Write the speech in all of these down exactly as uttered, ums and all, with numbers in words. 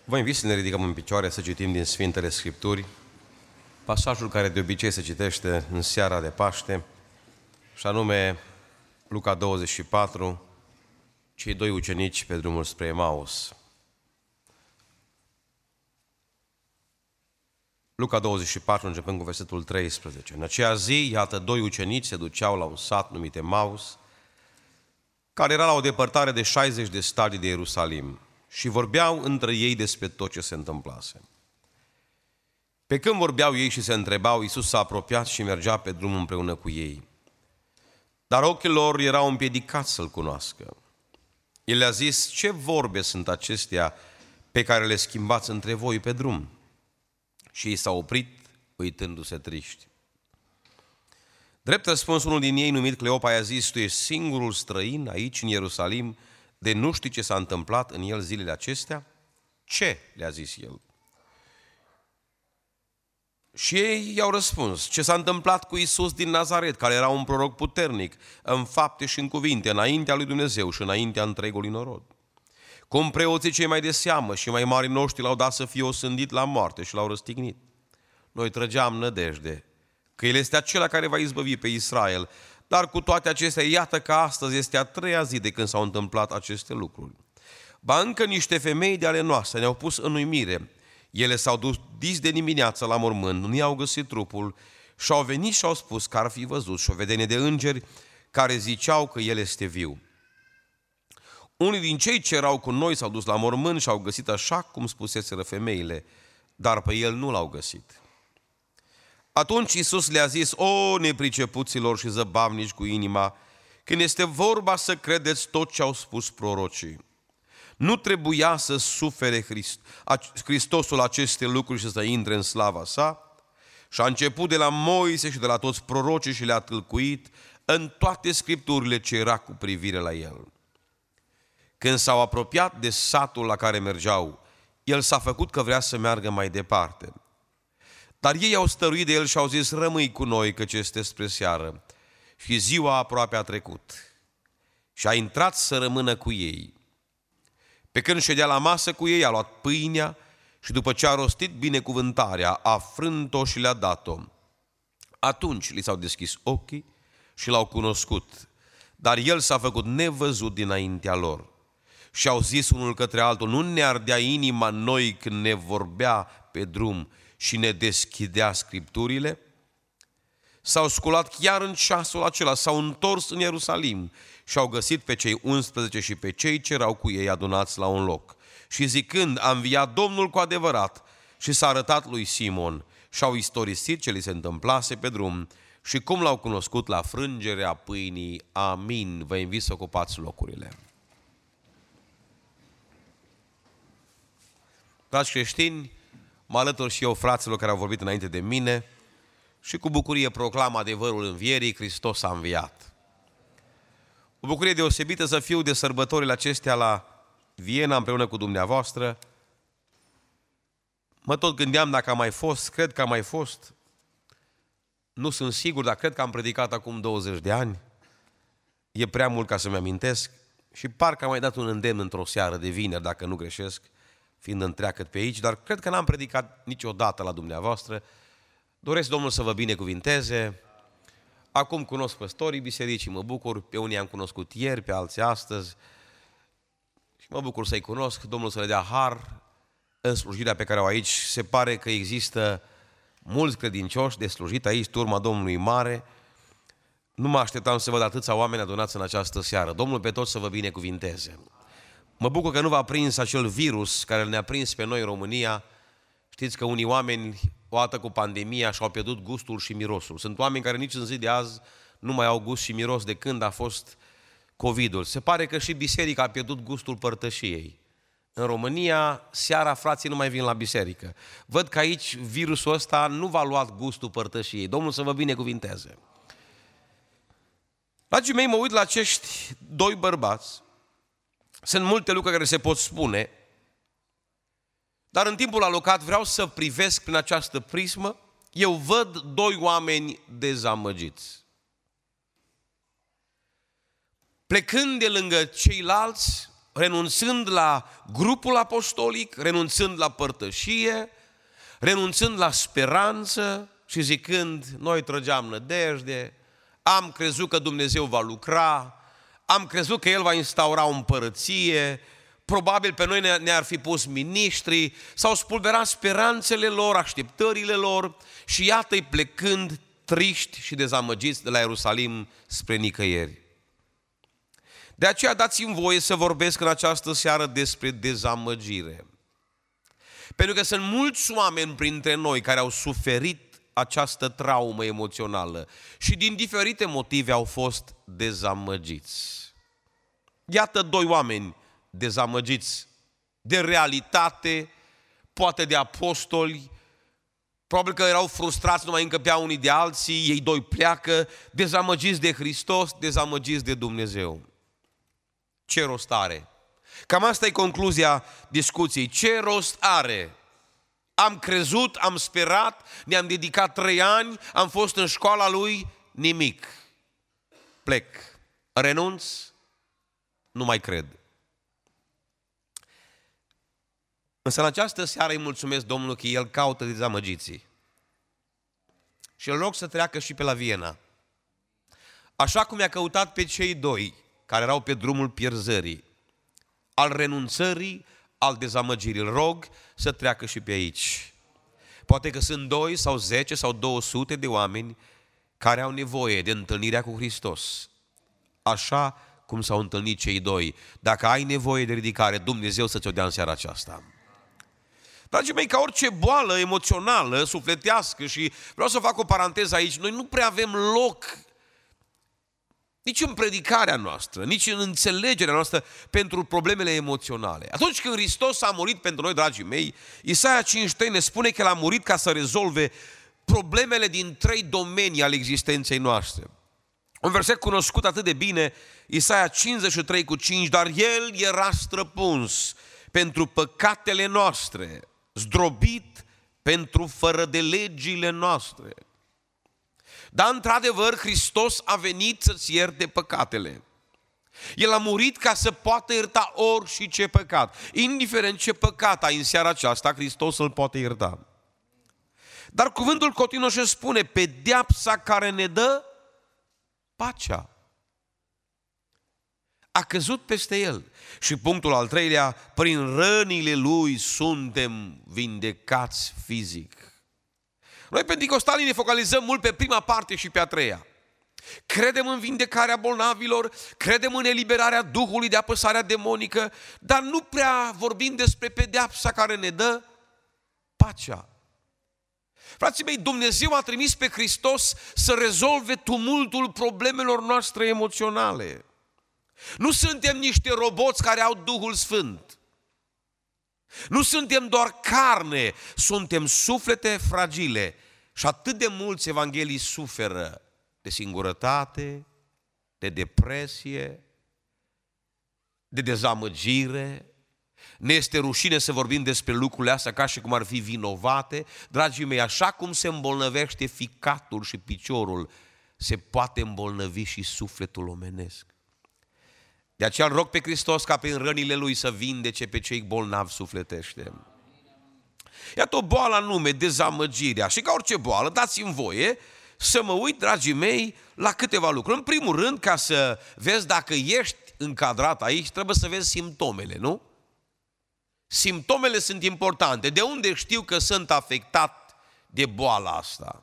Vă invit să ne ridicăm în picioare să citim din Sfintele Scripturi, pasajul care de obicei se citește în seara de Paște, și anume Luca douăzeci și patru, cei doi ucenici pe drumul spre Emaus. Luca douăzeci și patru, începând cu versetul treisprezece. În aceea zi, iată, doi ucenici se duceau la un sat numit Emaus, care era la o depărtare de șaizeci de stadii de Ierusalim, și vorbeau între ei despre tot ce se întâmplase. Pe când vorbeau ei și se întrebau, Iisus s-a apropiat și mergea pe drum împreună cu ei. Dar ochii lor erau împiedicați să-L cunoască. El le-a zis: ce vorbe sunt acestea pe care le schimbați între voi pe drum? Și ei s-au oprit, uitându-se triști. Drept răspuns, unul din ei, numit Cleopa, i-a zis: tu ești singurul străin aici în Ierusalim, de nu știi ce s-a întâmplat în el zilele acestea? Ce? Le-a zis el. Și ei i-au răspuns: ce s-a întâmplat cu Iisus din Nazaret, care era un proroc puternic în fapte și în cuvinte, înaintea lui Dumnezeu și înaintea întregului norod. Cum preoții cei mai de seamă și mai mari noștri l-au dat să fie osândit la moarte și l-au răstignit. Noi trăgeam nădejde că El este acela care va izbăvi pe Israel, dar cu toate acestea, iată că astăzi este a treia zi de când s-au întâmplat aceste lucruri. Ba încă niște femei de ale noastre ne-au pus în uimire. Ele s-au dus dis de dimineață la mormânt, nu i-au găsit trupul și au venit și au spus că ar fi văzut și o vedenie de îngeri care ziceau că El este viu. Unii din cei ce erau cu noi s-au dus la mormânt și au găsit așa cum spuseseră femeile, dar pe El nu l-au găsit. Atunci Iisus le-a zis: o, nepricepuților și zăbavnici cu inima, când este vorba să credeți tot ce au spus prorocii. Nu trebuia să sufere Christ, Hristosul aceste lucruri și să intre în slava sa? Și a început de la Moise și de la toți prorocii și le-a tâlcuit în toate scripturile ce era cu privire la El. Când s-au apropiat de satul la care mergeau, El s-a făcut că vrea să meargă mai departe. Dar ei au stăruit de El și au zis: rămâi cu noi, căci este spre seară și ziua aproape a trecut. Și a intrat să rămână cu ei. Pe când ședea la masă cu ei, a luat pâinea și după ce a rostit binecuvântarea, a frânt-o și le-a dat-o. Atunci li s-au deschis ochii și L-au cunoscut, dar El s-a făcut nevăzut dinaintea lor. Și au zis unul către altul: nu ne ardea inima noi când ne vorbea pe drum și ne deschidea scripturile? S-au sculat chiar în ceasul acela, s-au întors în Ierusalim și au găsit pe cei unsprezece și pe cei ce erau cu ei adunați la un loc. Și zicând: a înviat Domnul cu adevărat și s-a arătat lui Simon, și-au istorisit ce li se întâmplase pe drum și cum L-au cunoscut la frângerea pâinii. Amin. Vă invit să ocupați locurile. Dragi creștini, mă alătur și eu fraților care au vorbit înainte de mine și cu bucurie proclam adevărul învierii: Hristos a înviat. O bucurie deosebită să fiu de sărbătorile acestea la Viena împreună cu dumneavoastră. Mă tot gândeam dacă am mai fost, cred că am mai fost. Nu sunt sigur, dar cred că am predicat acum douăzeci de ani. E prea mult ca să-mi amintesc și parcă am mai dat un îndemn într-o seară de vineri, dacă nu greșesc, fiind întreagăt pe aici, dar cred că n-am predicat niciodată la dumneavoastră. Doresc Domnul să vă binecuvinteze. Acum cunosc păstorii bisericii, mă bucur, pe unii am cunoscut ieri, pe alții astăzi și mă bucur să-i cunosc. Domnul să le dea har în slujirea pe care o aici. Se pare că există mulți credincioși de slujit aici, turma Domnului mare. Nu mă așteptam să văd atâția oameni adunați în această seară. Domnul pe toți să vă binecuvinteze. Mă bucur că nu v-a prins acel virus care ne-a prins pe noi în România. Știți că unii oameni, odată cu pandemia, și-au pierdut gustul și mirosul. Sunt oameni care nici în zi de azi nu mai au gust și miros de când a fost COVID-ul. Se pare că și biserica a pierdut gustul părtășiei. În România, seara frații nu mai vin la biserică. Văd că aici virusul ăsta nu v-a luat gustul părtășiei. Domnul să vă binecuvinteze. Dragii mei, mă uit la acești doi bărbați. Sunt multe lucruri care se pot spune, dar în timpul alocat vreau să privesc prin această prismă. Eu văd doi oameni dezamăgiți. Plecând de lângă ceilalți, renunțând la grupul apostolic, renunțând la părtășie, renunțând la speranță și zicând, noi trăgeam nădejde, am crezut că Dumnezeu va lucra, am crezut că El va instaura o împărăție, probabil pe noi ne-ar fi pus miniștri, s-au spulberat speranțele lor, așteptările lor și iată-i plecând triști și dezamăgiți de la Ierusalim spre nicăieri. De aceea dați-mi voie să vorbesc în această seară despre dezamăgire. Pentru că sunt mulți oameni printre noi care au suferit această traumă emoțională și din diferite motive au fost dezamăgiți. Iată doi oameni dezamăgiți de realitate, poate de apostoli, probabil că erau frustrați, nu mai încăpeau unii de alții, ei doi pleacă, dezamăgiți de Hristos, dezamăgiți de Dumnezeu. Ce rost are? Cam asta e concluzia discuției. Ce rost are? Am crezut, am sperat, ne-am dedicat trei ani, am fost în școala lui, nimic. Plec. Renunț? Nu mai cred. Însă în această seară îi mulțumesc Domnului că El caută dezamăgiții. Și îl rog să treacă și pe la Viena. Așa cum i-a căutat pe cei doi care erau pe drumul pierzării, al renunțării, al dezamăgirii. Îl rog să treacă și pe aici. Poate că sunt doi sau zece sau două sute de oameni care au nevoie de întâlnirea cu Hristos. Așa cum s-au întâlnit cei doi. Dacă ai nevoie de ridicare, Dumnezeu să ți-o dea în seara aceasta. Dragii mei, ca orice boală emoțională, sufletească, și vreau să fac o paranteză aici, noi nu prea avem loc nici în predicarea noastră, nici în înțelegerea noastră pentru problemele emoționale. Atunci când Hristos a murit pentru noi, dragii mei, Isaia cinci trei ne spune că El a murit ca să rezolve problemele din trei domenii ale existenței noastre. Un verset cunoscut atât de bine, Isaia cincizeci și trei cu cinci, dar El era străpuns pentru păcatele noastre, zdrobit pentru fără de legile noastre. Dar într-adevăr Hristos a venit să-ți ierte păcatele. El a murit ca să poată ierta orice păcat. Indiferent ce păcat ai în seara aceasta, Hristos îl poate ierta. Dar cuvântul continuă și spune, pedeapsa care ne dă pacea a căzut peste El. Și punctul al treilea, prin rănile Lui suntem vindecați fizic. Noi penticostalii ne focalizăm mult pe prima parte și pe a treia. Credem în vindecarea bolnavilor, credem în eliberarea Duhului de apăsarea demonică, dar nu prea vorbim despre pedeapsa care ne dă pacea. Frații mei, Dumnezeu a trimis pe Hristos să rezolve tumultul problemelor noastre emoționale. Nu suntem niște roboți care au Duhul Sfânt. Nu suntem doar carne, suntem suflete fragile. Și atât de mulți evanghelii suferă de singurătate, de depresie, de dezamăgire. Ne este rușine să vorbim despre lucrurile astea ca și cum ar fi vinovate. Dragii mei, așa cum se îmbolnăvește ficatul și piciorul, se poate îmbolnăvi și sufletul omenesc. De aceea îl rog pe Hristos ca prin rănile Lui să vindece pe cei bolnavi sufletește. Iată o boală anume, dezamăgirea. Și ca orice boală, dați-mi voie să mă uit, dragii mei, la câteva lucruri. În primul rând, ca să vezi dacă ești încadrat aici, trebuie să vezi simptomele, nu? Simptomele sunt importante. De unde știu că sunt afectat de boala asta?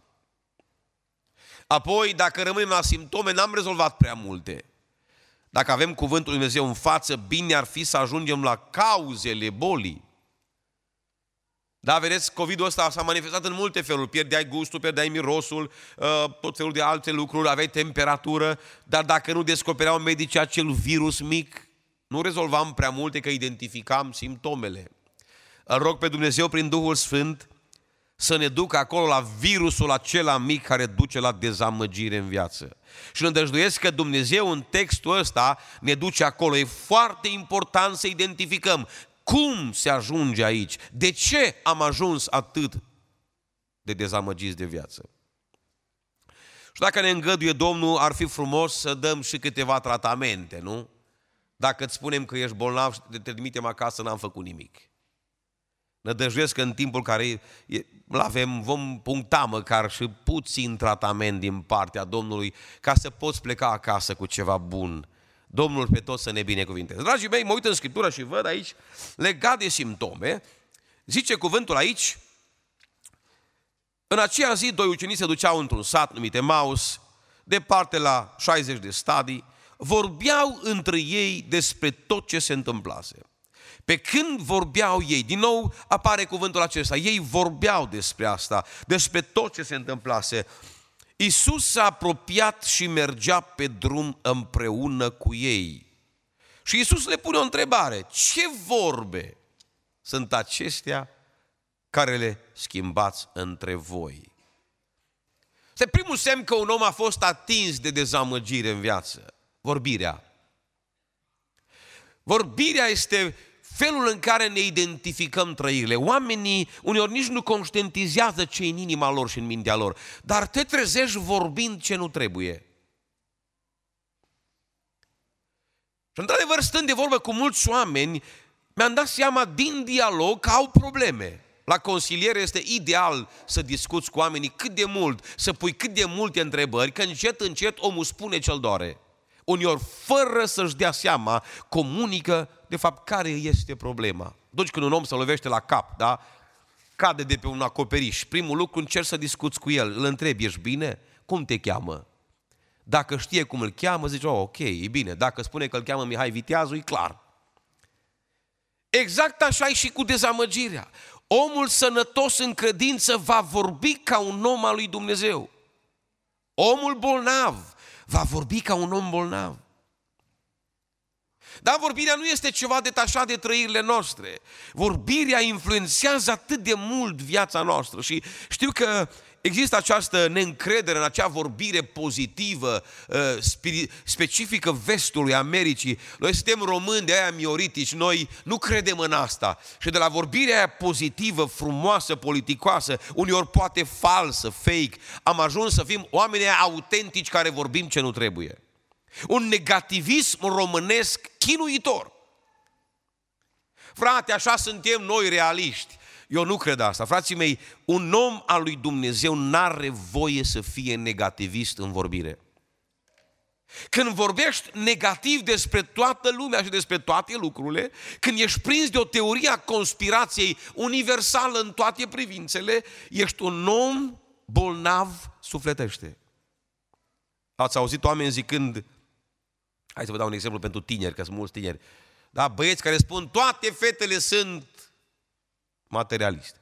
Apoi, dacă rămânem la simptome, n-am rezolvat prea multe. Dacă avem cuvântul Lui Dumnezeu în față, bine ar fi să ajungem la cauzele bolii. Da, vedeți, COVID-ul ăsta s-a manifestat în multe feluri. Pierdeai gustul, pierdeai mirosul, tot felul de alte lucruri, aveai temperatură, dar dacă nu descopereau medicii acel virus mic, nu rezolvam prea multe, că identificam simptomele. Îl rog pe Dumnezeu prin Duhul Sfânt să ne ducă acolo la virusul acela mic care duce la dezamăgire în viață. Și îndăjduiesc că Dumnezeu în textul ăsta ne duce acolo. E foarte important să identificăm cum se ajunge aici, de ce am ajuns atât de dezamăgiți de viață. Și dacă ne îngăduie Domnul, ar fi frumos să dăm și câteva tratamente, nu? Dacă îți spunem că ești bolnav și te trimitem acasă, n-am făcut nimic. Nădăjduiesc că în timpul care îl avem, vom puncta măcar și puțin tratament din partea Domnului ca să poți pleca acasă cu ceva bun. Domnul pe toți să ne binecuvinteze. Dragii mei, mă uit în Scriptură și văd aici, legat de simptome, zice cuvântul aici, în aceea zi, doi ucenici se duceau într-un sat numit Emaus, departe la șaizeci de stadii, vorbeau între ei despre tot ce se întâmplase. Pe când vorbeau ei, din nou apare cuvântul acesta, ei vorbeau despre asta, despre tot ce se întâmplase. Iisus s-a apropiat și mergea pe drum împreună cu ei. Și Iisus le pune o întrebare, ce vorbe sunt acestea care le schimbați între voi? Este primul semn că un om a fost atins de dezamăgire în viață, vorbirea. Vorbirea este felul în care ne identificăm trăirile. Oamenii uneori nici nu conștientizează ce e în inima lor și în mintea lor, dar te trezești vorbind ce nu trebuie. Și într-adevăr, stând de vorbă cu mulți oameni, mi-am dat seama din dialog că au probleme. La consiliere este ideal să discuți cu oamenii cât de mult, să pui cât de multe întrebări, că încet, încet omul spune ce-l doare. Uneori, fără să-și dea seama, comunică de fapt care este problema. Atunci când un om se lovește la cap, da? Cade de pe un acoperiș, primul lucru încerci să discuți cu el, îl întrebi, ești bine? Cum te cheamă? Dacă știe cum îl cheamă, zice, oh, ok, e bine. Dacă spune că îl cheamă Mihai Viteazu, e clar. Exact așa e și cu dezamăgirea. Omul sănătos în credință va vorbi ca un om al lui Dumnezeu. Omul bolnav va vorbi ca un om bolnav. Dar vorbirea nu este ceva detașat de trăirile noastre. Vorbirea influențează atât de mult viața noastră și știu că există această neîncredere în acea vorbire pozitivă, specifică vestului Americii. Noi suntem români de aia mioritici, noi nu credem în asta. Și de la vorbirea aia pozitivă, frumoasă, politicoasă, uneori poate falsă, fake, am ajuns să fim oameni autentici care vorbim ce nu trebuie. Un negativism românesc chinuitor. Frate, așa suntem noi realiști. Eu nu cred asta. Frații mei, un om al lui Dumnezeu n-are voie să fie negativist în vorbire. Când vorbești negativ despre toată lumea și despre toate lucrurile, când ești prins de o teorie a conspirației universală în toate privințele, ești un om bolnav sufletește. Ați auzit oameni zicând, hai să vă dau un exemplu pentru tineri, că sunt mulți tineri, da, băieți care spun, toate fetele sunt materialiste.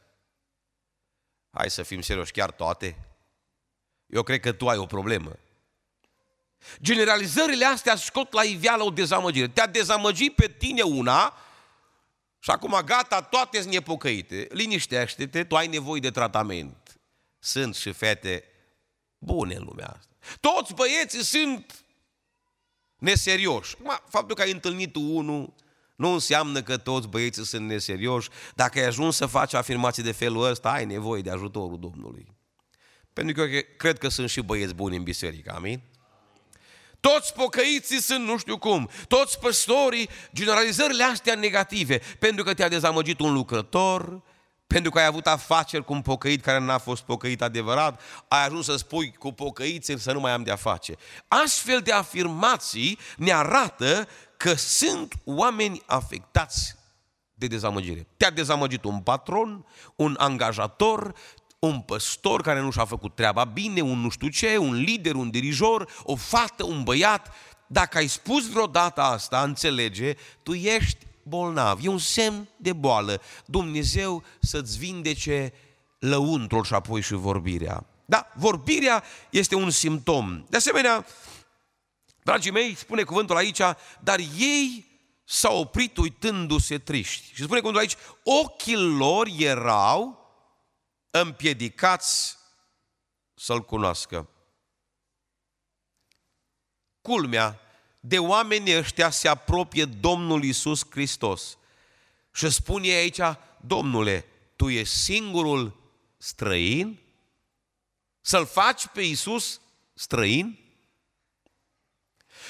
Hai să fim serioși, chiar toate? Eu cred că tu ai o problemă. Generalizările astea scot la iveală o dezamăgire. Te-a dezamăgit pe tine una și acum gata, toate sunt nepocăite. Liniștește-te, tu ai nevoie de tratament. Sunt și fete bune în lumea asta. Toți băieții sunt neserioși. Faptul că ai întâlnit unul nu înseamnă că toți băieții sunt neserioși. Dacă ai ajuns să faci afirmații de felul ăsta, ai nevoie de ajutorul Domnului. Pentru că eu cred că sunt și băieți buni în biserică, amin? Toți pocăiții sunt nu știu cum, toți păstorii, generalizările astea negative, pentru că te-a dezamăgit un lucrător, pentru că ai avut afaceri cu un pocăit care n-a fost pocăit adevărat, ai ajuns să spui cu pocăiții să nu mai am de-a face. Astfel de afirmații ne arată că sunt oameni afectați de dezamăgire. Te-a dezamăgit un patron, un angajator, un păstor care nu și-a făcut treaba bine, un nu știu ce, un lider, un dirijor, o fată, un băiat. Dacă ai spus vreodată asta, înțelege, tu ești bolnav. E un semn de boală. Dumnezeu să-ți vindece lăuntrul și apoi și vorbirea. Da, vorbirea este un simptom. De asemenea, dragii mei, spune cuvântul aici, dar ei s-au oprit uitându-se triști. Și spune cuvântul aici, ochii lor erau împiedicați să-L cunoască. Culmea, de oamenii ăștia se apropie Domnul Iisus Hristos și spune aici, Domnule, Tu ești singurul străin? Să-L faci pe Iisus străin?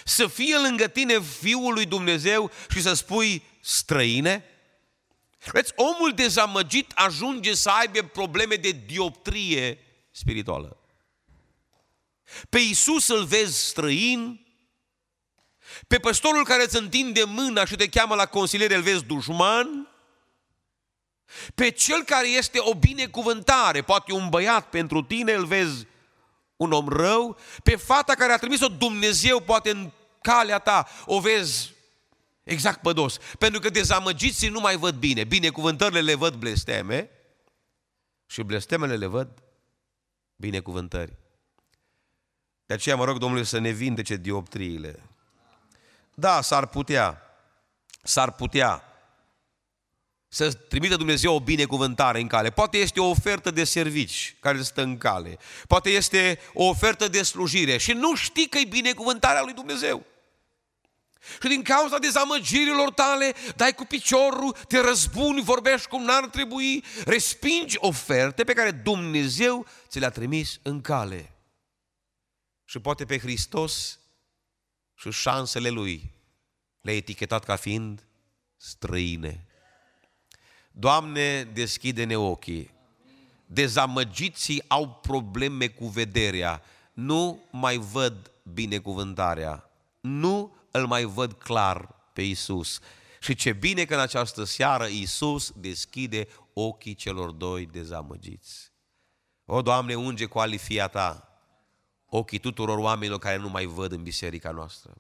Să fie lângă tine Fiul lui Dumnezeu și să spui străine? Vedeți, omul dezamăgit ajunge să aibă probleme de dioptrie spirituală. Pe Iisus îl vezi străin, pe păstorul care îți întinde mâna și te cheamă la consiliere îl vezi dușman, pe cel care este o binecuvântare, poate un băiat pentru tine, îl vezi un om rău, pe fata care a trimis-o Dumnezeu, poate în calea ta, o vezi exact pădos. Pentru că dezamăgiții nu mai văd bine. Binecuvântările le văd blesteme și blestemele le văd binecuvântări. De aceea mă rog Domnului să ne vindece dioptriile. Da, s-ar putea, s-ar putea să trimită Dumnezeu o binecuvântare în cale. Poate este o ofertă de servici care stă în cale. Poate este o ofertă de slujire și nu știi că e binecuvântarea lui Dumnezeu. Și din cauza dezamăgirilor tale, dai cu piciorul, te răzbuni, vorbești cum n-ar trebui, respingi oferte pe care Dumnezeu ți le-a trimis în cale. Și poate pe Hristos și șansele Lui le-a etichetat ca fiind străine. Doamne, deschide-ne ochii. Dezamăgiții au probleme cu vederea. Nu mai văd binecuvântarea. Nu îl mai văd clar pe Iisus. Și ce bine că în această seară Iisus deschide ochii celor doi dezamăgiți. O, Doamne, unge cu alifia Ta ochii tuturor oamenilor care nu mai văd în biserica noastră.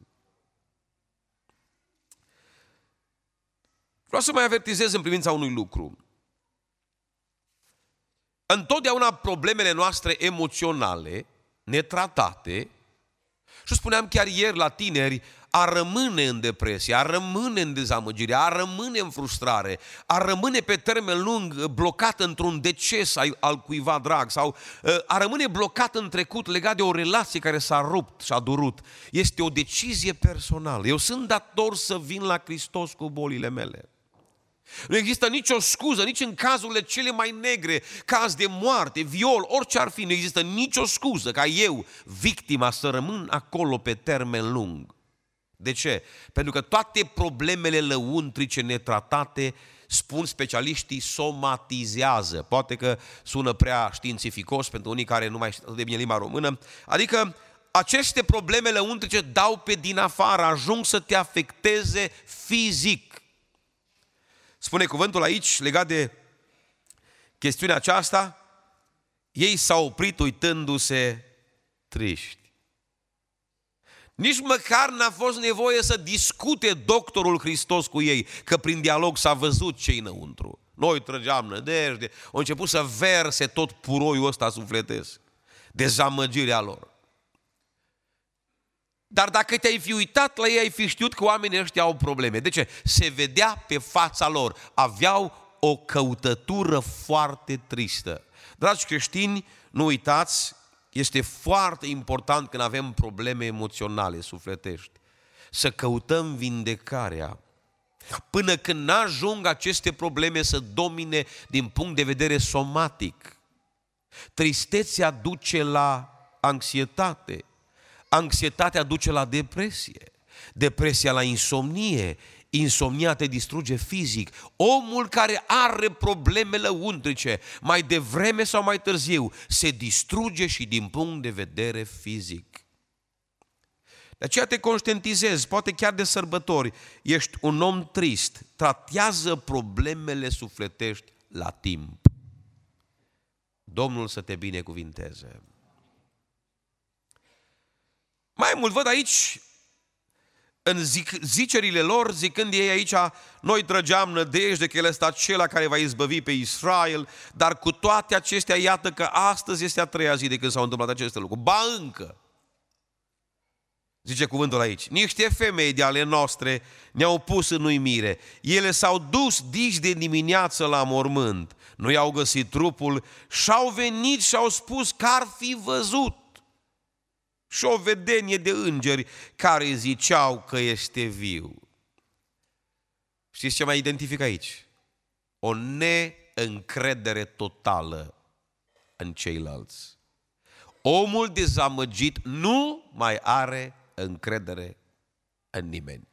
Vreau să mai avertizez în privința unui lucru. Întotdeauna problemele noastre emoționale, netratate, și spuneam chiar ieri la tineri, a rămâne în depresie, a rămâne în dezamăgire, a rămâne în frustrare, a rămâne pe termen lung blocat într-un deces al cuiva drag sau a rămâne blocat în trecut legat de o relație care s-a rupt și a durut. Este o decizie personală. Eu sunt dator să vin la Hristos cu bolile mele. Nu există nicio scuză, nici în cazurile cele mai negre, caz de moarte, viol, orice ar fi, nu există nicio scuză ca eu, victima, să rămân acolo pe termen lung. De ce? Pentru că toate problemele lăuntrice netratate, spun specialiștii, somatizează. Poate că sună prea științificos pentru unii care nu mai știu de bine limba română. Adică aceste probleme lăuntrice dau pe din afară, ajung să te afecteze fizic. Spune cuvântul aici, legat de chestiunea aceasta, ei s-au oprit uitându-se triști. Nici măcar n-a fost nevoie să discute doctorul Hristos cu ei, că prin dialog s-a văzut ce-i înăuntru. Noi trăgeam nădejde, au început să verse tot puroiul ăsta sufletesc, dezamăgirea lor. Dar dacă te-ai fi uitat la ei, ai fi știut că oamenii ăștia au probleme. De ce? Se vedea pe fața lor, aveau o căutătură foarte tristă. Dragi creștini, nu uitați, este foarte important când avem probleme emoționale, sufletești, să căutăm vindecarea. Până când n-ajung aceste probleme să domine din punct de vedere somatic. Tristețea duce la anxietate. Anxietatea duce la depresie, depresia la insomnie, insomnia te distruge fizic. Omul care are probleme lăuntrice, mai devreme sau mai târziu, se distruge și din punct de vedere fizic. De aceea te conștientizezi, poate chiar de sărbători, ești un om trist, tratează problemele sufletești la timp. Domnul să te binecuvinteze. Mai mult văd aici, în zic, zicerile lor, zicând ei aici, noi trăgeam nădejde că El este acela care va izbăvi pe Israel, dar cu toate acestea, iată că astăzi este a treia zi de când s-au întâmplat aceste lucruri. Ba încă, zice cuvântul aici, niște femei de ale noastre ne-au pus în uimire. Ele s-au dus dici de dimineață la mormânt, nu i-au găsit trupul și-au venit și-au spus că ar fi văzut. Și o vedenie de îngeri care ziceau că este viu. Știți ce mai identific aici? O neîncredere totală în ceilalți. Omul dezamăgit nu mai are încredere în nimeni.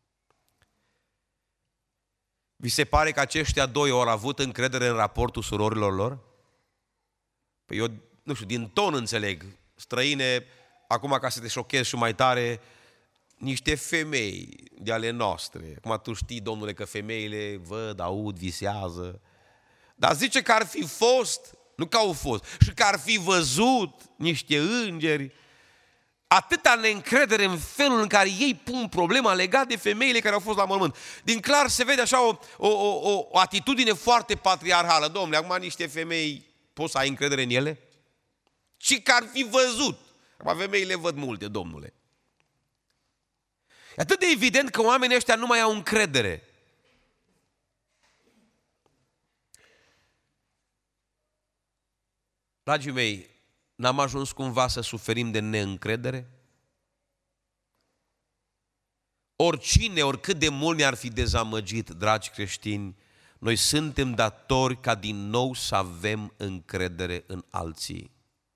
Vi se pare că aceștia doi au avut încredere în raportul surorilor lor? Păi eu, nu știu, din ton înțeleg, străine, acum ca să te șochezi și mai tare, niște femei de ale noastre. Acum tu știi, domnule, că femeile văd, aud, visează. Dar zice că ar fi fost, nu că au fost, și că ar fi văzut niște îngeri. Atâta neîncredere în felul în care ei pun problema legat de femeile care au fost la mormânt. Din clar se vede așa o, o, o, o atitudine foarte patriarhală. Domnule, acum niște femei, poți să ai încredere în ele? Și că ar fi văzut. Acum femeile văd multe, domnule. E atât de evident că oamenii ăștia nu mai au încredere. Dragii mei, n-am ajuns cumva să suferim de neîncredere? Oricine, oricât de mult ne-ar fi dezamăgit, dragi creștini, noi suntem datori ca din nou să avem încredere în alții.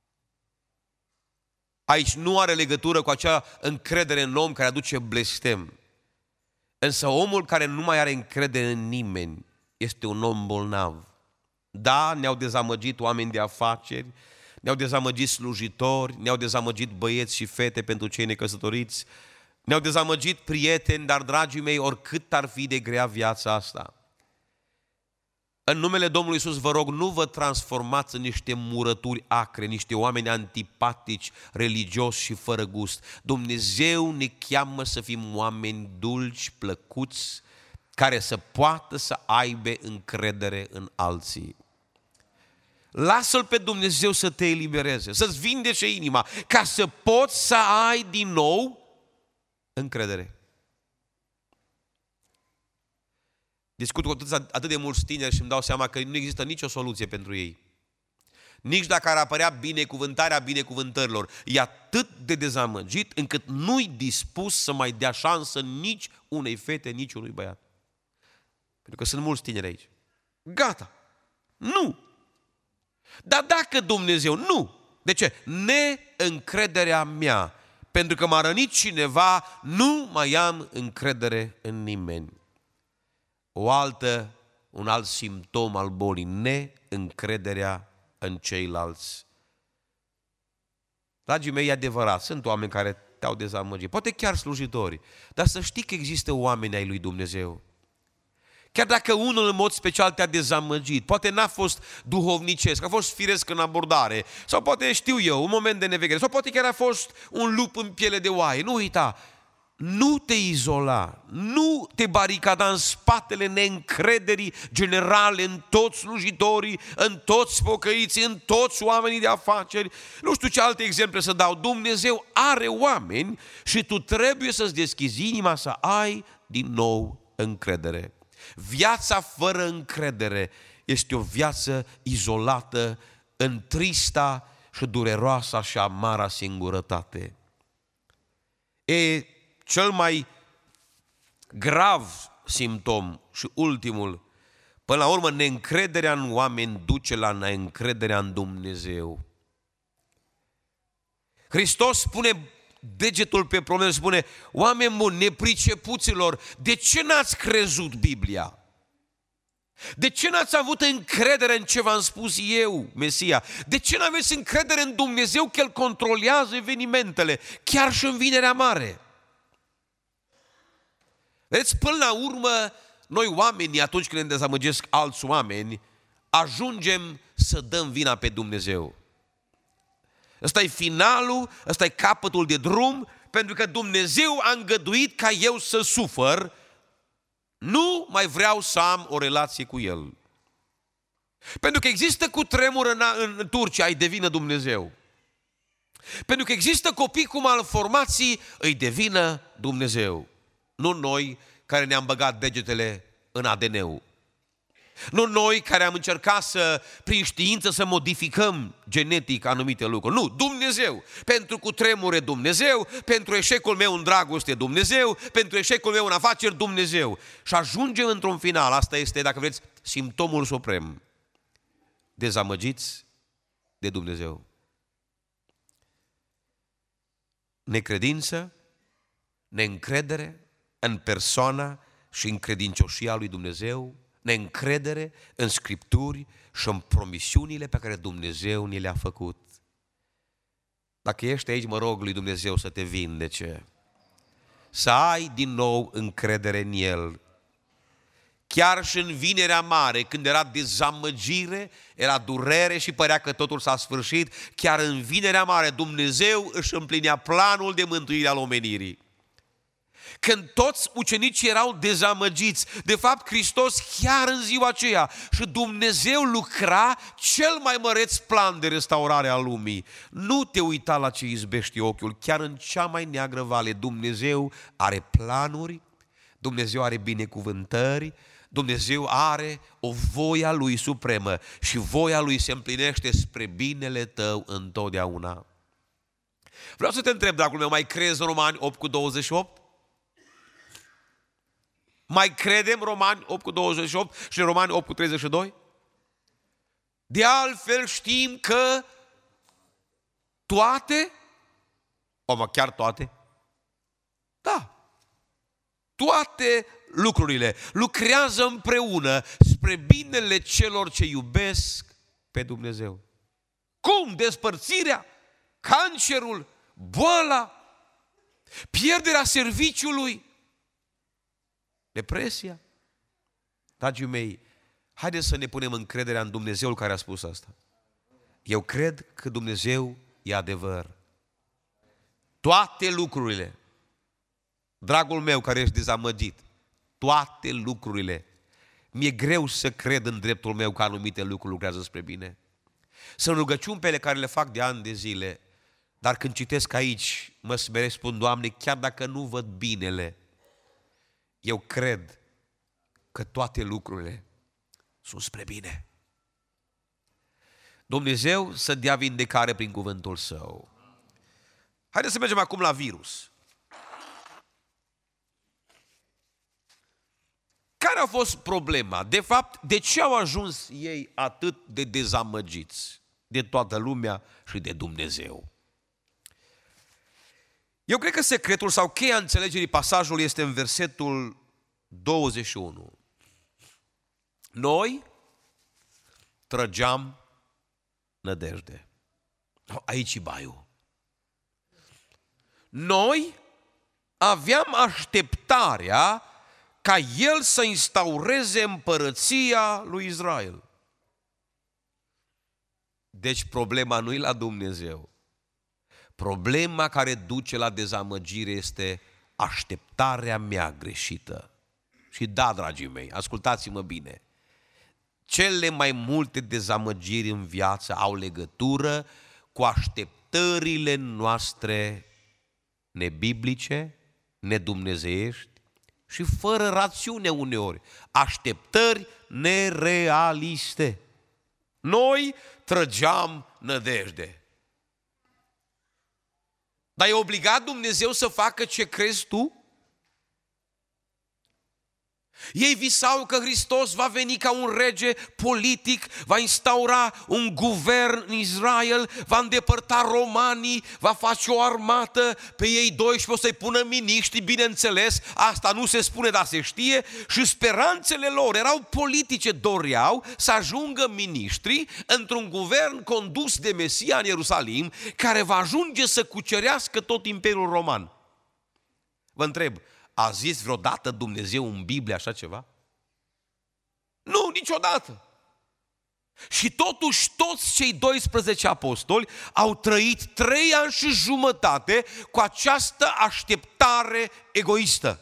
Aici nu are legătură cu acea încredere în om care aduce blestem. Însă omul care nu mai are încredere în nimeni este un om bolnav. Da, ne-au dezamăgit oameni de afaceri, ne-au dezamăgit slujitori, ne-au dezamăgit băieți și fete pentru cei necăsătoriți, ne-au dezamăgit prieteni, dar, dragii mei, oricât ar fi de grea viața asta, în numele Domnului Iisus vă rog, nu vă transformați în niște murături acre, niște oameni antipatici, religioși și fără gust. Dumnezeu ne cheamă să fim oameni dulci, plăcuți, care să poată să aibă încredere în alții. Lasă-L pe Dumnezeu să te elibereze, să-ți vindece inima, ca să poți să ai din nou încredere. Discut cu atât de mulți tineri și îmi dau seama că nu există nicio soluție pentru ei. Nici dacă ar apărea binecuvântarea binecuvântărilor. E atât de dezamăgit încât nu-i dispus să mai dea șansă nici unei fete, nici unui băiat. Pentru că sunt mulți tineri aici. Gata. Nu. Dar dacă Dumnezeu, nu. De ce? Neîncrederea mea. Pentru că m-a rănit cineva, nu mai am încredere în nimeni. O altă, un alt simptom al bolii, neîncrederea în ceilalți. Dragii mei, e adevărat, sunt oameni care te-au dezamăgit, poate chiar slujitori, dar să știi că există oameni ai lui Dumnezeu. Chiar dacă unul în mod special te-a dezamăgit, poate n-a fost duhovnicesc, a fost firesc în abordare, sau poate știu eu, un moment de neveghere, sau poate chiar a fost un lup în piele de oaie, nu uita. Nu te izola, nu te baricada în spatele neîncrederii generale în toți slujitorii, în toți pocăiții, în toți oamenii de afaceri. Nu știu ce alte exemple să dau. Dumnezeu are oameni și tu trebuie să-ți deschizi inima să ai din nou încredere. Viața fără încredere este o viață izolată în trista și dureroasa și amara singurătate. E cel mai grav simptom și ultimul, până la urmă, neîncrederea în oameni duce la neîncrederea în Dumnezeu. Hristos pune degetul pe problemă și spune: oameni buni, nepricepuților, de ce n-ați crezut Biblia? De ce n-ați avut încredere în ce v-am spus eu, Mesia? De ce n-aveți încredere în Dumnezeu că El controlează evenimentele, chiar și în Vinerea Mare? Vedeți, până la urmă, noi oamenii, atunci când ne dezamăgesc alți oameni, ajungem să dăm vina pe Dumnezeu. Ăsta e finalul, ăsta e capătul de drum, pentru că Dumnezeu a îngăduit ca eu să sufăr, nu mai vreau să am o relație cu El. Pentru că există cutremur în, în Turcia, îi devină Dumnezeu. Pentru că există copii cu malformații, îi devină Dumnezeu. Nu noi care ne-am băgat degetele în A D N-ul. Nu noi care am încercat să, prin știință, să modificăm genetic anumite lucruri. Nu, Dumnezeu. Pentru cutremure Dumnezeu, pentru eșecul meu în dragoste Dumnezeu, pentru eșecul meu în afaceri Dumnezeu. Și ajungem într-un final, asta este, dacă vreți, simptomul suprem. Dezamăgiți de Dumnezeu. Necredință, Neîncredere în persoana și în credincioșia lui Dumnezeu, neîncredere în Scripturi și în promisiunile pe care Dumnezeu ni le-a făcut. Dacă ești aici, mă rog lui Dumnezeu să te vindece, să ai din nou încredere în El. Chiar și în vinerea mare, când era dezamăgire, era durere și părea că totul s-a sfârșit, chiar în vinerea mare Dumnezeu își împlinea planul de mântuire al omenirii. Când toți ucenicii erau dezamăgiți, de fapt Hristos chiar în ziua aceea și Dumnezeu lucra cel mai măreț plan de restaurare a lumii. Nu te uita la ce izbește ochiul, chiar în cea mai neagră vale Dumnezeu are planuri, Dumnezeu are binecuvântări, Dumnezeu are o voie a Lui supremă și voia Lui se împlinește spre binele tău întotdeauna. Vreau să te întreb, dragul meu, mai crezi în Romani opt cu douăzeci și opt? Mai credem Romani opt cu douăzeci și opt și Romani opt cu treizeci și doi? De altfel știm că toate, o mă, chiar toate? Da. Toate lucrurile lucrează împreună spre binele celor ce iubesc pe Dumnezeu. Cum? Despărțirea, cancerul, boala, pierderea serviciului, depresia. Dragii mei, haideți să ne punem încrederea în Dumnezeul care a spus asta. Eu cred că Dumnezeu e adevăr. Toate lucrurile, dragul meu care ești dezamăgit, toate lucrurile, mi-e greu să cred în dreptul meu că anumite lucruri lucrează spre bine. Sunt rugăciuni pe ele care le fac de ani de zile, dar când citesc aici, mă smeresc, spun, Doamne, chiar dacă nu văd binele, eu cred că toate lucrurile sunt spre bine. Dumnezeu să dea vindecare prin cuvântul Său. Haideți să mergem acum la virus. Care a fost problema? De fapt, de ce au ajuns ei atât de dezamăgiți de toată lumea și de Dumnezeu? Eu cred că secretul sau cheia înțelegerii pasajului este în versetul douăzeci și unu. Noi trăgeam nădejde. Aici e baiul. Noi aveam așteptarea ca El să instaureze împărăția lui Israel. Deci problema nu e la Dumnezeu. Problema care duce la dezamăgire este așteptarea mea greșită. Și da, dragii mei, ascultați-mă bine, cele mai multe dezamăgiri în viață au legătură cu așteptările noastre nebiblice, nedumnezeiești și fără rațiune uneori, așteptări nerealiste. Noi trăgeam nădejde. Dar e obligat Dumnezeu să facă ce crezi tu? Ei visau că Hristos va veni ca un rege politic, va instaura un guvern în Israel, va îndepărta romanii, va face o armată, pe ei doisprezece o să-i pună miniștri, bineînțeles, asta nu se spune, dar se știe, și speranțele lor erau politice, doreau să ajungă miniștri într-un guvern condus de Mesia în Ierusalim, care va ajunge să cucerească tot Imperiul Roman. Vă întreb, a zis vreodată Dumnezeu în Biblie așa ceva? Nu, niciodată. Și totuși toți cei doisprezece apostoli au trăit trei ani și jumătate cu această așteptare egoistă.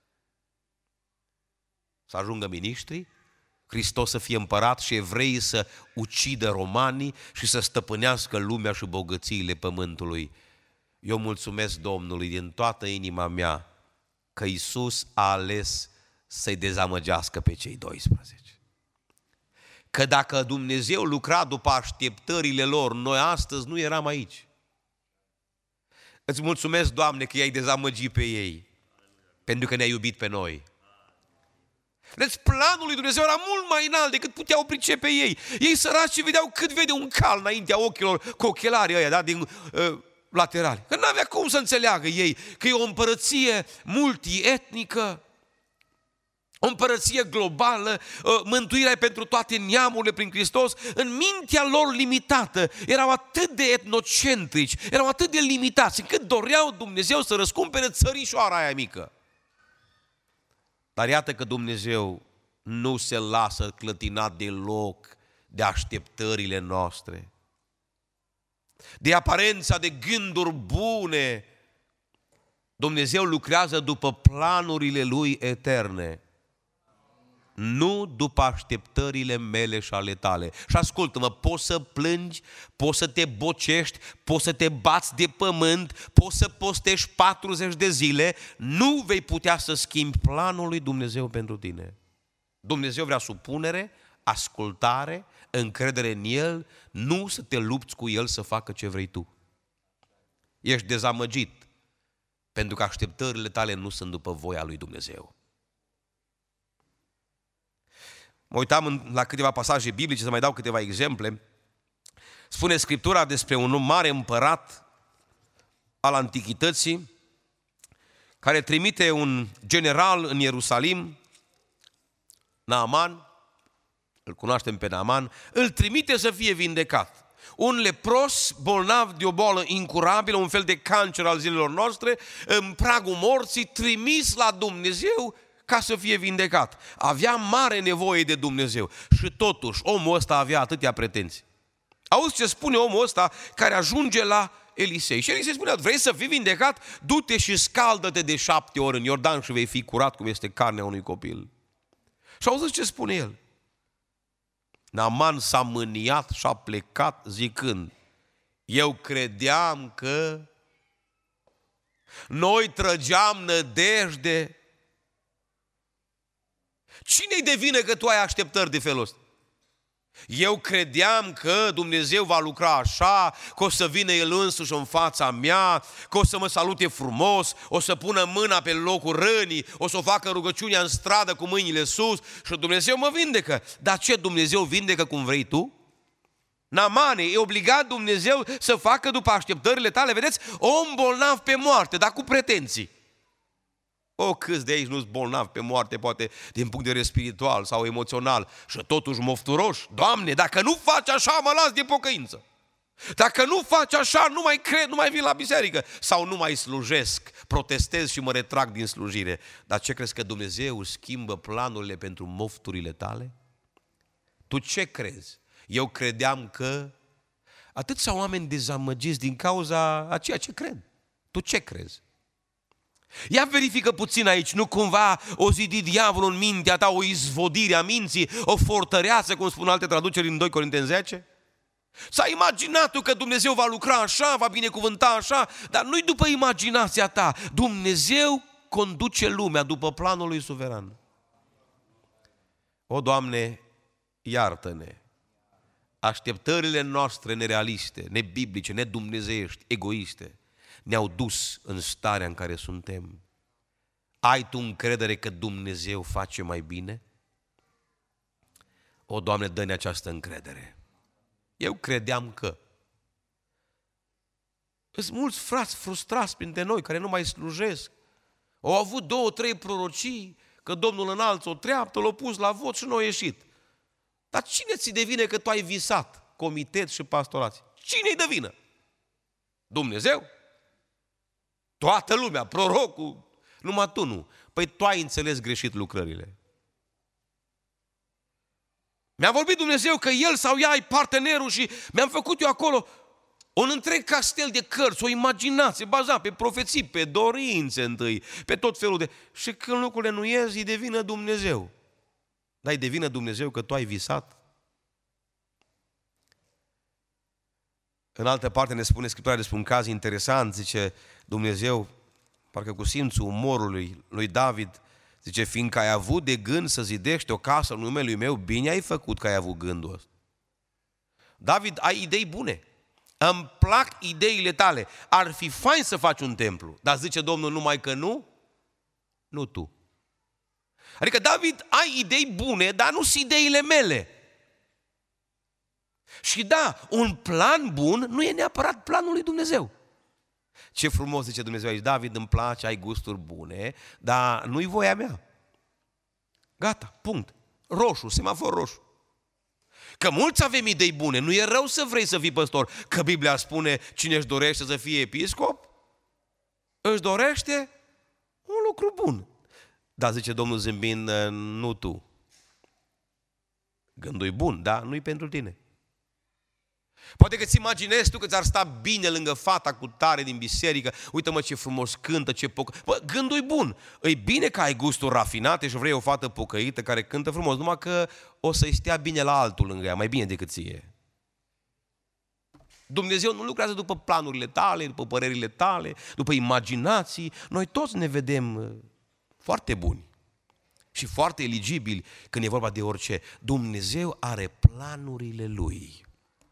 Să ajungă miniștri, Hristos să fie împărat și evreii să ucidă romanii și să stăpânească lumea și bogățiile pământului. Eu mulțumesc Domnului din toată inima mea că Iisus a ales să-i dezamăgească pe cei doisprezece. Că dacă Dumnezeu lucra după așteptările lor, noi astăzi nu eram aici. Îți mulțumesc, Doamne, că i-ai dezamăgit pe ei, pentru că ne-ai iubit pe noi. Deci planul lui Dumnezeu era mult mai înalt decât puteau pricepe ei. Ei săraci vedeau cât vede un cal înaintea ochilor cu ochelarii ăia, da? Din uh, laterali. Că n-avea cum să înțeleagă ei că e o împărăție multietnică, o împărăție globală, mântuirea pentru toate neamurile prin Hristos. În mintea lor limitată erau atât de etnocentrici, erau atât de limitați, încât doreau Dumnezeu să răscumpere țărișoara aia mică. Dar iată că Dumnezeu nu se lasă clătinat deloc de așteptările noastre, de aparența de gânduri bune. Dumnezeu lucrează după planurile Lui eterne, nu după așteptările mele și ale tale. Și ascultă-mă, poți să plângi, poți să te bocești, poți să te bați de pământ, poți să postești patruzeci de zile, nu vei putea să schimbi planul lui Dumnezeu pentru tine. Dumnezeu vrea supunere, ascultare, încredere în El, nu să te lupți cu El să facă ce vrei tu. Ești dezamăgit pentru că așteptările tale nu sunt după voia lui Dumnezeu. Mă uitam la câteva pasaje biblice, să mai dau câteva exemple. Spune Scriptura despre un mare împărat al antichității care trimite un general în Ierusalim, Naaman, îl cunoaștem pe Naaman, îl trimite să fie vindecat. Un lepros bolnav de o boală incurabilă, un fel de cancer al zilelor noastre, în pragul morții, trimis la Dumnezeu ca să fie vindecat. Avea mare nevoie de Dumnezeu și totuși omul ăsta avea atâtea pretenții. Auzi ce spune omul ăsta care ajunge la Elisei. Și Elisei spune: vrei să fii vindecat? Du-te și scaldă-te de șapte ori în Iordan și vei fi curat cum este carnea unui copil. Și auzi ce spune el. Naaman s-a mâniat și a plecat zicând: eu credeam că noi trăgeam nădejde. Cine-i de vină că tu ai așteptări de felul ăsta? Eu credeam că Dumnezeu va lucra așa, că o să vină El însuși în fața mea, că o să mă salute frumos, o să pună mâna pe locul rănii, o să o facă rugăciunea în stradă cu mâinile sus și Dumnezeu mă vindecă. Dar ce, Dumnezeu vindecă cum vrei tu? Naamane, e obligat Dumnezeu să facă după așteptările tale? Vedeți, om bolnav pe moarte, dar cu pretenții. O, câți de aici nu-s bolnav pe moarte, poate din punct de vedere spiritual sau emoțional, și totuși mofturoși. Doamne, dacă nu faci așa, mă las de pocăință. Dacă nu faci așa, nu mai cred, nu mai vin la biserică. Sau nu mai slujesc, protestez și mă retrag din slujire. Dar ce crezi, că Dumnezeu schimbă planurile pentru mofturile tale? Tu ce crezi? Eu credeam că... Atâția oameni dezamăgiți din cauza a ceea ce cred. Tu ce crezi? Ia verifică puțin aici, nu cumva o zidi diavolul în mintea ta, o izvodire a minții, o fortăreață, cum spun alte traduceri în doi Corinteni zece? S-a imaginat tu că Dumnezeu va lucra așa, va binecuvânta așa, dar nu-i după imaginația ta. Dumnezeu conduce lumea după planul lui suveran. O, Doamne, iartă-ne! Așteptările noastre nerealiste, nebiblice, nedumnezeiești, egoiste, ne-au dus în starea în care suntem. Ai tu încredere că Dumnezeu face mai bine? O, Doamne, dă-ne această încredere. Eu credeam că. Sunt mulți frați frustrați printre noi care nu mai slujesc. Au avut două, trei prorocii că Domnul înalță o treaptă, l-a pus la vot și nu a ieșit. Dar cine ți devine că tu ai visat comitet și pastorație? Cine-i de vină? Dumnezeu? Toată lumea, prorocul, numai tu nu. Păi tu ai înțeles greșit lucrările. Mi-a vorbit Dumnezeu că el sau ea e partenerul și mi-am făcut eu acolo un întreg castel de cărți, o imaginație bazată pe profeții, pe dorințe întâi, pe tot felul de... Și când lucrurile nu ies, îi devină Dumnezeu. Dar îi devină Dumnezeu că tu ai visat? În altă parte ne spune Scriptura despre un caz interesant, zice Dumnezeu, parcă cu simțul umorului lui David, zice: fiindcă ai avut de gând să zidești o casă în numele meu, bine ai făcut că ai avut gândul ăsta. David, ai idei bune, îmi plac ideile tale, ar fi fain să faci un templu, dar zice Domnul, numai că nu, nu tu. Adică, David, ai idei bune, dar nu sunt ideile mele. Și da, un plan bun nu e neapărat planul lui Dumnezeu. Ce frumos zice Dumnezeu aici, David, îmi place, ai gusturi bune, dar nu-i voia mea. Gata, punct. Roșu, semafor roșu. Că mulți avem idei bune, nu e rău să vrei să fii păstor, că Biblia spune cine își dorește să fie episcop, își dorește un lucru bun. Dar zice Domnul zâmbind, nu tu. Gândul e bun, dar nu-i pentru tine. Poate că ți imaginezi tu că ți-ar sta bine lângă fata cu tare din biserică, uite-mă ce frumos cântă, ce pocă... Bă, gândul e bun, e bine că ai gusturi rafinate și vrei o fată pocăită care cântă frumos, numai că o să-i stea bine la altul lângă ea, mai bine decât ție. Dumnezeu nu lucrează după planurile tale, după părerile tale, după imaginații, noi toți ne vedem foarte buni și foarte eligibili când e vorba de orice. Dumnezeu are planurile Lui.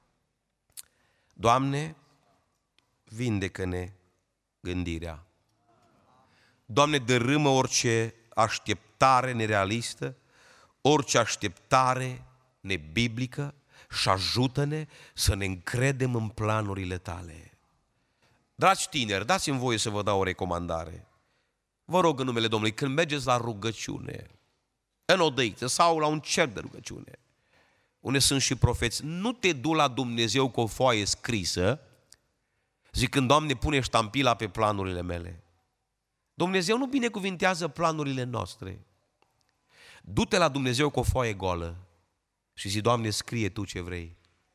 Doamne, vindecă-ne gândirea. Doamne, dărâmă orice așteptare nerealistă, orice așteptare nebiblică și ajută-ne să ne încredem în planurile Tale. Dragi tineri, dați-mi voie să vă dau o recomandare. Vă rog în numele Domnului, când mergeți la rugăciune, în odăiță sau la un cerc de rugăciune, unde sunt și profeți, nu te du la Dumnezeu cu o foaie scrisă, zicând, Doamne, pune ștampila pe planurile mele. Dumnezeu nu binecuvintează planurile noastre. Du-te la Dumnezeu cu o foaie goală și zi, Doamne, scrie Tu ce vrei.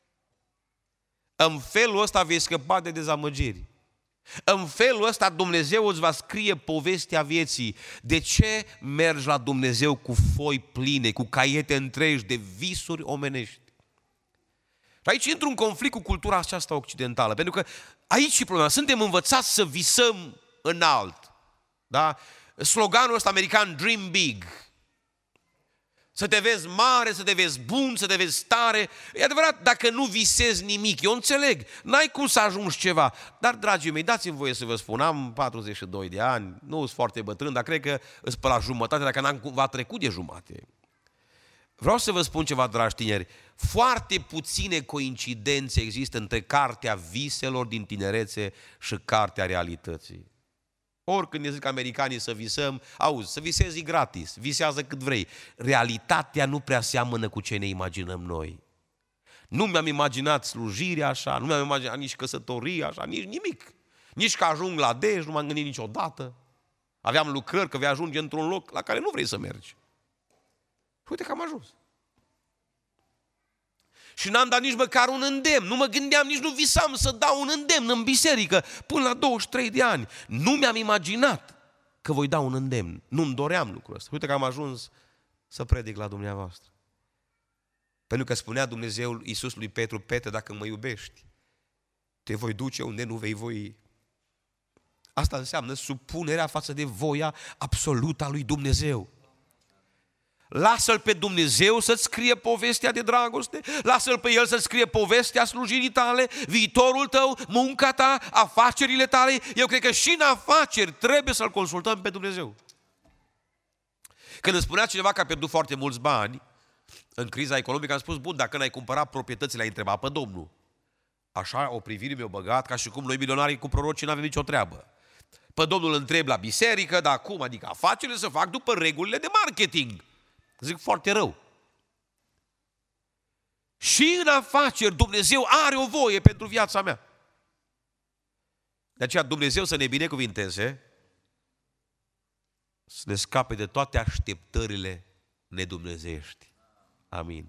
În felul ăsta vei scăpa de dezamăgiri. În felul ăsta Dumnezeu îți va scrie povestea vieții. De ce mergi la Dumnezeu cu foi pline, cu caiete întregi de visuri omenești? Și aici intru în conflict cu cultura aceasta occidentală, pentru că aici e problema. Suntem învățați să visăm înalt. Da? Sloganul ăsta american, dream big. Să te vezi mare, să te vezi bun, să te vezi tare. E adevărat, dacă nu visezi nimic, eu înțeleg, n-ai cum să ajungi ceva. Dar, dragii mei, dați-mi voie să vă spun, am patruzeci și doi de ani, nu sunt foarte bătrân, dar cred că îs pe la jumătate, dacă n-am cumva trecut de jumate. Vreau să vă spun ceva, dragi tineri, foarte puține coincidențe există între cartea viselor din tinerețe și cartea realității. Oricând ne zic americanii să visăm, auzi, să visezi gratis, visează cât vrei. Realitatea nu prea seamănă cu ce ne imaginăm noi. Nu mi-am imaginat slujirea așa, nu mi-am imaginat nici căsătoria așa, nici nimic. Nici că ajung la Dej, nu m-am gândit niciodată. Aveam lucrări că vei ajunge într-un loc la care nu vrei să mergi. Și uite că am ajuns. Și n-am dat nici măcar un îndemn, nu mă gândeam, nici nu visam să dau un îndemn în biserică până la douăzeci și trei de ani. Nu mi-am imaginat că voi da un îndemn, nu-mi doream lucrul ăsta. Uite că am ajuns să predic la dumneavoastră. Pentru că spunea Dumnezeu Iisus lui Petru, Petre, dacă mă iubești, te voi duce unde nu vei voi. Asta înseamnă supunerea față de voia absolută a lui Dumnezeu. Lasă-L pe Dumnezeu să-ți scrie povestea de dragoste, lasă-L pe El să-ți scrie povestea slujirii tale, viitorul tău, munca ta, afacerile tale. Eu cred că și în afaceri trebuie să-L consultăm pe Dumnezeu. Când îmi spunea cineva că a pierdut foarte mulți bani în criza economică, am spus, bun, dacă n-ai cumpărat proprietățile, ai întrebat pe Domnul. Așa o privire mi-a băgat, ca și cum noi milionarii cu prorocii n-avem nicio treabă. Pe Domnul îl întreb la biserică, dar cum? Adică afacerile se fac după regulile de marketing. Zic foarte rău. Și în afaceri Dumnezeu are o voie pentru viața mea. De aceea Dumnezeu să ne binecuvinteze, să ne scape de toate așteptările nedumnezeiești. Amin.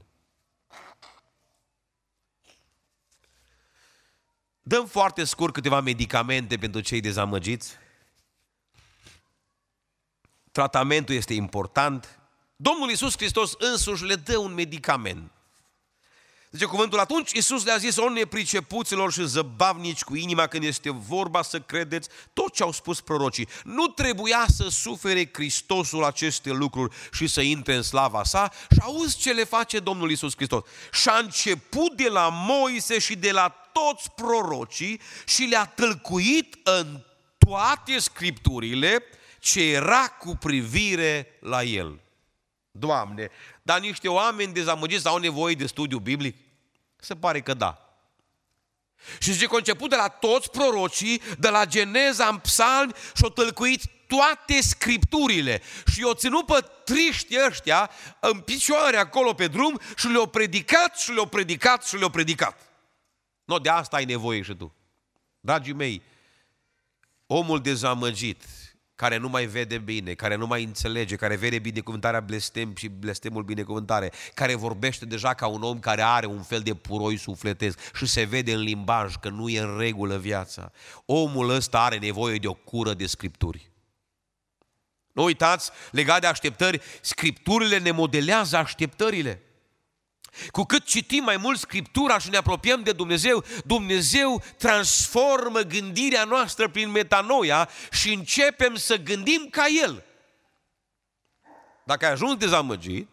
Dăm foarte scurt câteva medicamente pentru cei dezamăgiți. Tratamentul este important. Domnul Iisus Hristos însuși le dă un medicament. Zice cuvântul, atunci Iisus le-a zis, o nepricepuților și zăbavnici cu inima când este vorba să credeți tot ce au spus prorocii. Nu trebuia să sufere Hristosul aceste lucruri și să intre în slava sa? Și auzi ce le face Domnul Iisus Hristos. Și a început de la Moise și de la toți prorocii și le-a tâlcuit în toate scripturile ce era cu privire la el. Doamne, dar niște oameni dezamăgiți au nevoie de studiu biblic? Se pare că da. Și zice că a început de la toți prorocii, de la Geneza în Psalmi și-au tălcuit toate scripturile. Și i-au ținut pe triștii ăștia în picioare acolo pe drum și le-au predicat și le-au predicat și le-au predicat. Nu, de asta ai nevoie și tu. Dragii mei, omul dezamăgit, care nu mai vede bine, care nu mai înțelege, care vede binecuvântarea blestem și blestemul binecuvântare, care vorbește deja ca un om care are un fel de puroi sufletesc și se vede în limbaj că nu e în regulă viața. Omul ăsta are nevoie de o cură de scripturi. Nu uitați, legat de așteptări, scripturile ne modelează așteptările. Cu cât citim mai mult Scriptura și ne apropiem de Dumnezeu, Dumnezeu transformă gândirea noastră prin metanoia și începem să gândim ca El. Dacă ai ajuns dezamăgit,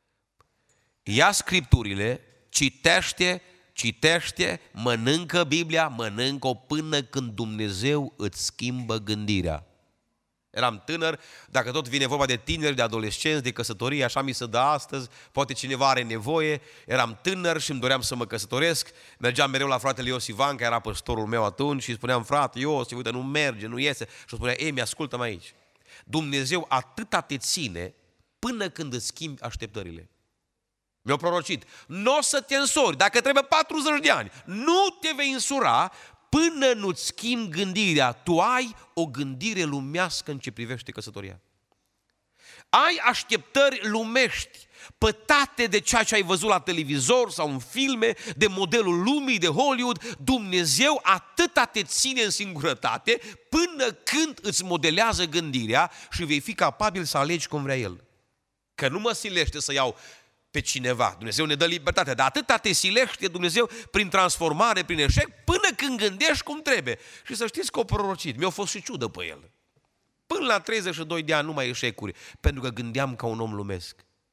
ia Scripturile, citește, citește, mănâncă Biblia, mănâncă-o până când Dumnezeu îți schimbă gândirea. Eram tânăr, dacă tot vine vorba de tineri, de adolescenți, de căsătorie, așa mi se dă astăzi, poate cineva are nevoie, eram tânăr și îmi doream să mă căsătoresc, mergeam mereu la fratele Ios Ivan, care era păstorul meu atunci, și spuneam, frate Ios, uite, nu merge, nu iese, și spunea, Emi, ascultă-mă aici, Dumnezeu atâta te ține până când îți schimbi așteptările. Mi-a prorocit, nu o să te însori, dacă trebuie patruzeci de ani, nu te vei însura până nu-ți schimbi gândirea. Tu ai o gândire lumească în ce privește căsătoria. Ai așteptări lumești, pătate de ceea ce ai văzut la televizor sau în filme, de modelul lumii, de Hollywood. Dumnezeu atâta te ține în singurătate până când îți modelează gândirea și vei fi capabil să alegi cum vrea El. Că nu mă silește să iau pe cineva. Dumnezeu ne dă libertate, dar atâta te silește Dumnezeu prin transformare, prin eșec, până când gândești cum trebuie. Și să știți că o prorocit, mi-a fost și ciudă pe el. Până la treizeci și doi de ani numai eșecuri, pentru că gândeam ca un om lumesc.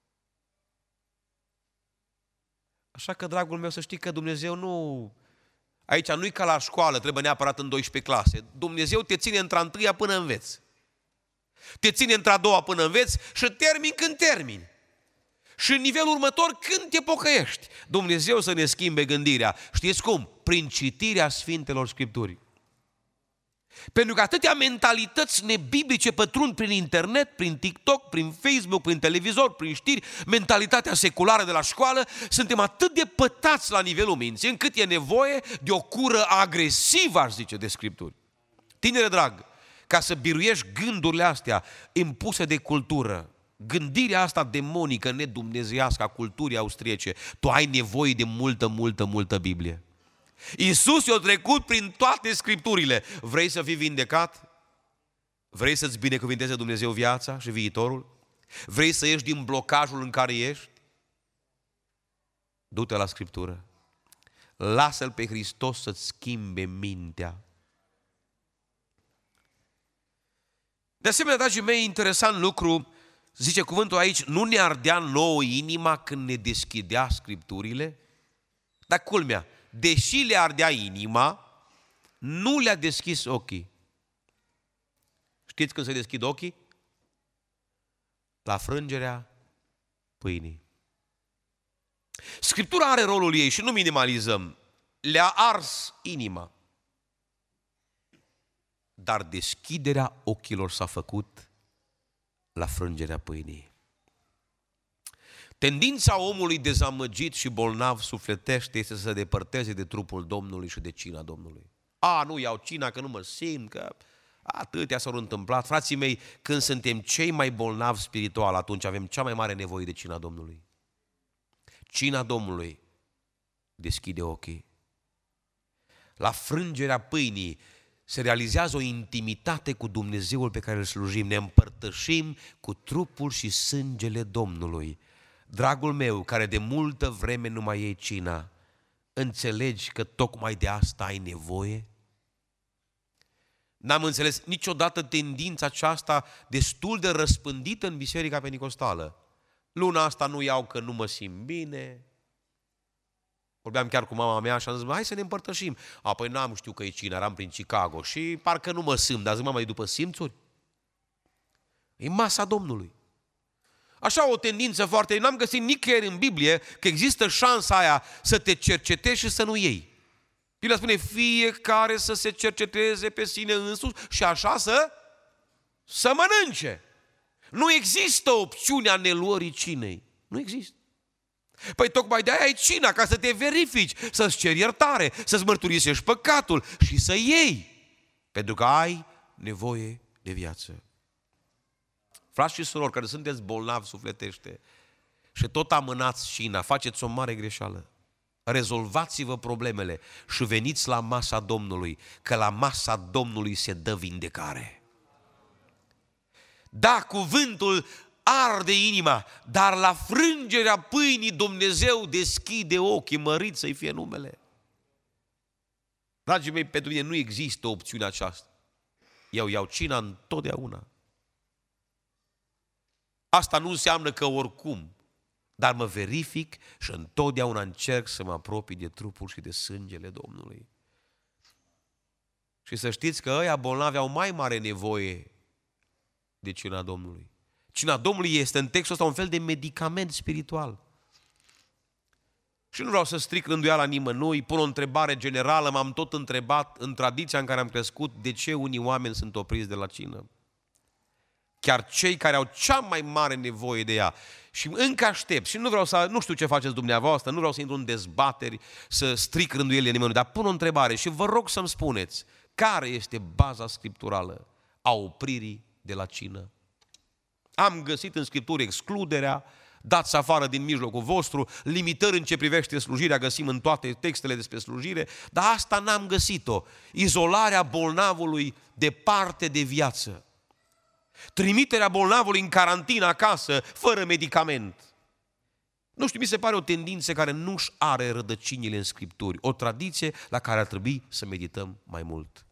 Așa că, dragul meu, să știi că Dumnezeu nu... Aici nu-i ca la școală, trebuie neapărat în doisprezece clase. Dumnezeu te ține într-a întâia până înveți. Te ține într-a doua până înveți și termini când termini. Și în nivelul următor, când te pocăiești, Dumnezeu să ne schimbe gândirea. Știți cum? Prin citirea Sfintelor Scripturii. Pentru că atâtea mentalități nebiblice pătrund prin internet, prin TikTok, prin Facebook, prin televizor, prin știri, mentalitatea seculară de la școală, suntem atât de pătați la nivelul minții, încât e nevoie de o cură agresivă, aș zice, de Scripturi. Tinere drag, ca să biruiești gândurile astea impuse de cultură, gândirea asta demonică, nedumnezeiască a culturii austriece, tu ai nevoie de multă, multă, multă Biblie. Iisus i-a trecut prin toate Scripturile. Vrei să fii vindecat? Vrei să-ți binecuvinteze Dumnezeu viața și viitorul? Vrei să ieși din blocajul în care ești? Du-te la Scriptură. Lasă-L pe Hristos să-ți schimbe mintea. De asemenea, dragii mei, interesant lucru, zice cuvântul aici, nu ne ardea nouă inima când ne deschidea Scripturile? Dar culmea, deși le ardea inima, nu le-a deschis ochii. Știți când se deschid ochii? La frângerea pâinii. Scriptura are rolul ei și nu minimalizăm. Le-a ars inima. Dar deschiderea ochilor s-a făcut la frângerea pâinii. Tendința omului dezamăgit și bolnav sufletește este să se depărteze de trupul Domnului și de cina Domnului. A, nu iau cina că nu mă simt, că atâtea s-au întâmplat. Frații mei, când suntem cei mai bolnavi spiritual, atunci avem cea mai mare nevoie de cina Domnului. Cina Domnului deschide ochii. La frângerea pâinii se realizează o intimitate cu Dumnezeul pe care îl slujim. Ne împărtășim cu trupul și sângele Domnului. Dragul meu, care de multă vreme nu mai iei cina, înțelegi că tocmai de asta ai nevoie? N-am înțeles niciodată tendința aceasta destul de răspândită în Biserica Penticostală. Luna asta nu iau că nu mă simt bine. Vorbeam chiar cu mama mea și am zis, hai să ne împărtășim. Apoi n-am știut că e cina, eram prin Chicago și parcă nu mă simt, dar zic, mama, e după simțuri? E masa Domnului. Așa o tendință foarte, n-am găsit nicăieri în Biblie că există șansa aia să te cercetezi și să nu iei. Biblia spune fiecare să se cerceteze pe sine însuși și așa să, să mănânce. Nu există opțiunea neluării cinei. Nu există. Păi tocmai de aia ai cina, ca să te verifici, să-ți ceri iertare, să-ți mărturisești păcatul și să iei. Pentru că ai nevoie de viață. Frați și surori care sunteți bolnavi sufletește și tot amânați cina, faceți o mare greșeală. Rezolvați-vă problemele și veniți la masa Domnului, că la masa Domnului se dă vindecare. Da, cuvântul arde inima, dar la frângerea pâinii Dumnezeu deschide ochii, mărit să-i fie numele. Dragii mei, pentru mine nu există opțiunea aceasta. Eu iau cina întotdeauna. Asta nu înseamnă că oricum, dar mă verific și întotdeauna încerc să mă apropii de trupul și de sângele Domnului. Și să știți că ăia bolnavi au mai mare nevoie de cina Domnului. Cina Domnului este în textul ăsta un fel de medicament spiritual. Și nu vreau să stric rânduiala nimănui, pun o întrebare generală, m-am tot întrebat în tradiția în care am crescut, de ce unii oameni sunt opriți de la cină. Chiar cei care au cea mai mare nevoie de ea. Și încă aștept, și nu vreau să, nu știu ce faceți dumneavoastră, nu vreau să intru în dezbateri, să stric rânduielile nimănui, dar pun o întrebare și vă rog să-mi spuneți, care este baza scripturală a opririi de la cină? Am găsit în Scripturi excluderea, dați afară din mijlocul vostru, limitări în ce privește slujirea, găsim în toate textele despre slujire, dar asta n-am găsit-o. Izolarea bolnavului departe de viață. Trimiterea bolnavului în carantină acasă, fără medicament. Nu știu, mi se pare o tendință care nu-și are rădăcinile în Scripturi, o tradiție la care ar trebui să medităm mai mult.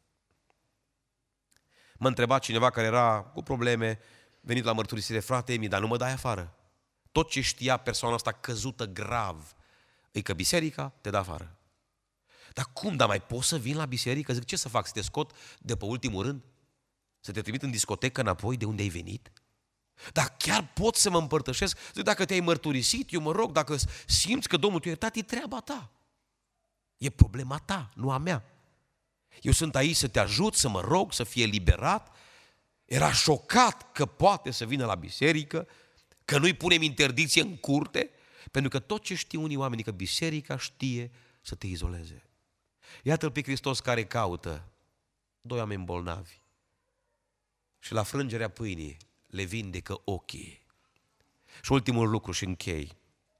Mă întreba cineva care era cu probleme, venit la mărturisire, frate Emi, dar nu mă dai afară. Tot ce știa persoana asta căzută grav, e că biserica te dă afară. Dar cum, dar mai poți să vin la biserică? Zic, ce să fac, să te scot de pe ultimul rând? Să te trimit în discotecă înapoi de unde ai venit? Dar chiar pot să mă împărtășesc? Zic, dacă te-ai mărturisit, eu mă rog, dacă simți că Domnul te-a iertat, e treaba ta. E problema ta, nu a mea. Eu sunt aici să te ajut, să mă rog, să fie eliberat. Era șocat că poate să vină la biserică, că nu-i punem interdicție în curte, pentru că tot ce știu unii oameni, că biserica știe să te izoleze. Iată-L pe Hristos care caută doi oameni bolnavi și la frângerea pâinii le vindecă ochii. Și ultimul lucru și închei.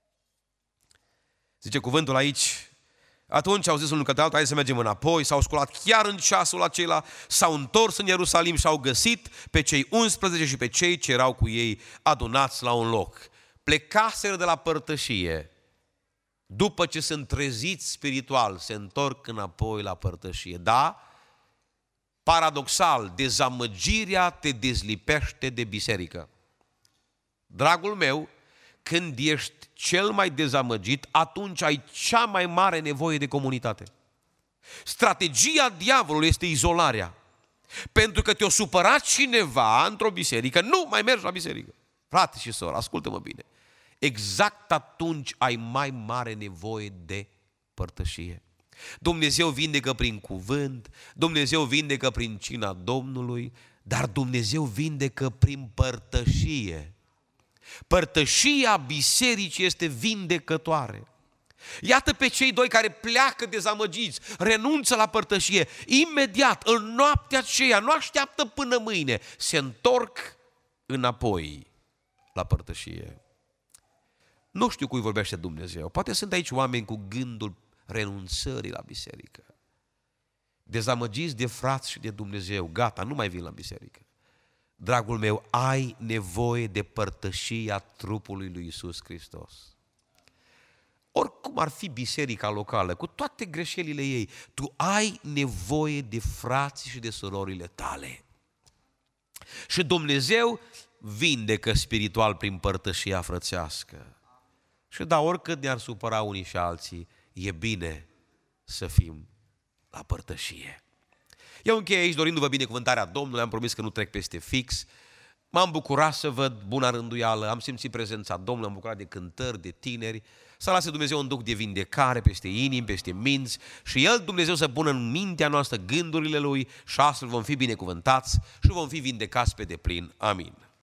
Zice cuvântul aici, atunci au zis unul către altul, hai să mergem înapoi, s-au sculat chiar în ceasul acela, s-au întors în Ierusalim și au găsit pe cei unsprezece și pe cei ce erau cu ei adunați la un loc. Plecaseră de la părtășie, după ce sunt treziți spiritual, se întorc înapoi la părtășie. Da? Paradoxal, dezamăgirea te dezlipește de biserică. Dragul meu, când ești cel mai dezamăgit, atunci ai cea mai mare nevoie de comunitate. Strategia diavolului este izolarea. Pentru că te-o supărat cineva într-o biserică, nu mai mergi la biserică. Frate și soră, ascultă-mă bine. Exact atunci ai mai mare nevoie de părtășie. Dumnezeu vindecă prin cuvânt, Dumnezeu vindecă prin cina Domnului, dar Dumnezeu vindecă prin părtășie. Părtășia bisericii este vindecătoare. Iată pe cei doi care pleacă dezamăgiți, renunță la părtășie, imediat, în noaptea aceea, nu așteaptă până mâine, se întorc înapoi la părtășie. Nu știu cui vorbește Dumnezeu, poate sunt aici oameni cu gândul renunțării la biserică, dezamăgiți de frați și de Dumnezeu, gata, nu mai vin la biserică. Dragul meu, ai nevoie de părtășia trupului lui Iisus Hristos. Oricum ar fi biserica locală, cu toate greșelile ei, tu ai nevoie de frații și de surorile tale. Și Dumnezeu vindecă spiritual prin părtășia frățească. Și da, oricât ne-ar supăra unii și alții, e bine să fim la părtășie. Eu închei aici dorindu-vă binecuvântarea Domnului, am promis că nu trec peste fix. M-am bucurat să văd buna rânduială, am simțit prezența Domnului, am bucurat de cântări, de tineri, să lase Dumnezeu un duc de vindecare peste inimi, peste minți și El, Dumnezeu, să pună în mintea noastră gândurile Lui și astfel vom fi binecuvântați și vom fi vindecați pe deplin. Amin.